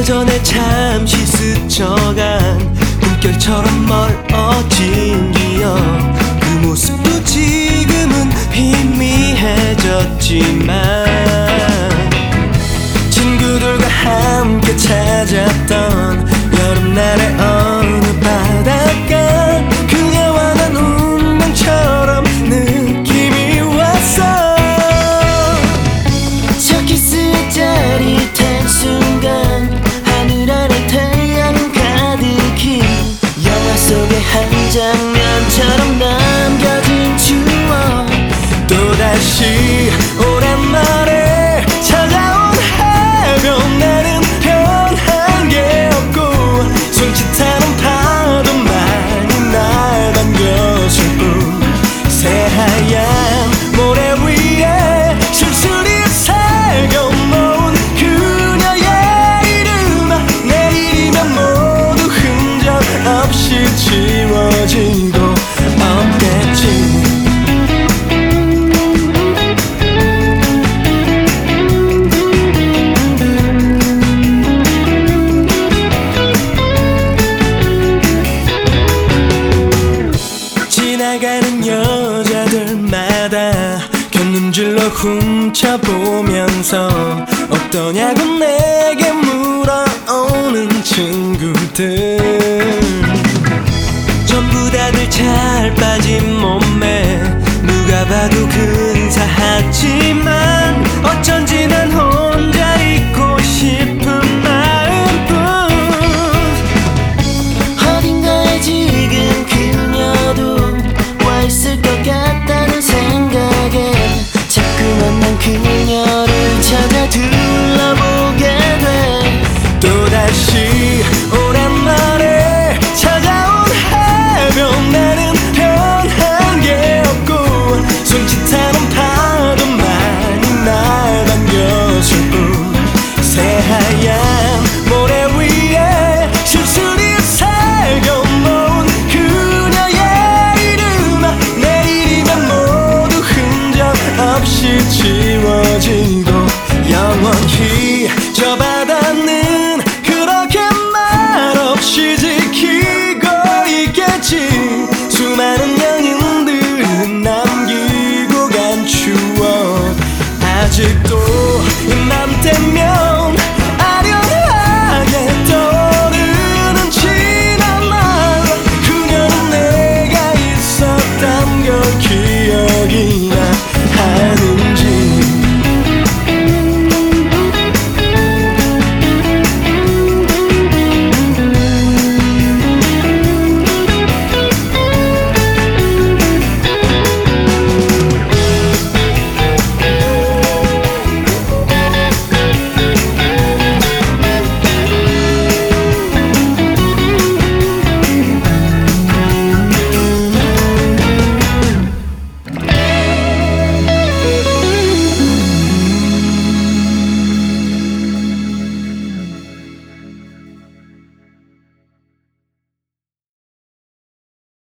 예전에 잠시 스쳐간 꿈결처럼 멀어진 기억, 그 모습도 지금은 희미해졌지만 친구들과 함께 찾았던 여름날의 어느 바닷가, 그녀와 난 운명처럼 느낌이 왔어. 첫 키스의 짜릿한 순간, 하늘 아래 태양 가득히 영화 속의 한 장면처럼 남겨진 추억. 또다시 오랜만에 찾아온 해변, 나는 변한 게 없고 손짓하는 파도만이 날 반겨줄 뿐. 새하얀 모래 위에 술술이 새겨놓은 그녀의 이름, 내일이면 모두 흔적 없이 지워지고 없겠지. 지나가는 여자들마다 곁눈질로 훔쳐보면서 어떠냐고 내게 물어오는 친구들, 전부 다들 잘 빠진 몸매, 누가 봐도 근사하지만 어쩐지 난 혼자 있고 싶은 마음뿐. 어딘가에 지금 그녀도 와 있을 것 같다는 생각에 자꾸만 난 그녀를 찾아 둘러보게 돼. 또다시 오랜만에 찾아온 해변, 나는 변한 게 없고 손짓하는 파도만이 날 반겨줄 뿐. 새하얀 모래 위에 술술이 새겨놓은 그녀의 이름, 내일이면 모두 흔적 없이 지워지고 영원히 저 바다는 그렇게 말없이 지키고 있겠지. 수많은 연인들은 남기고 간 추억 아직도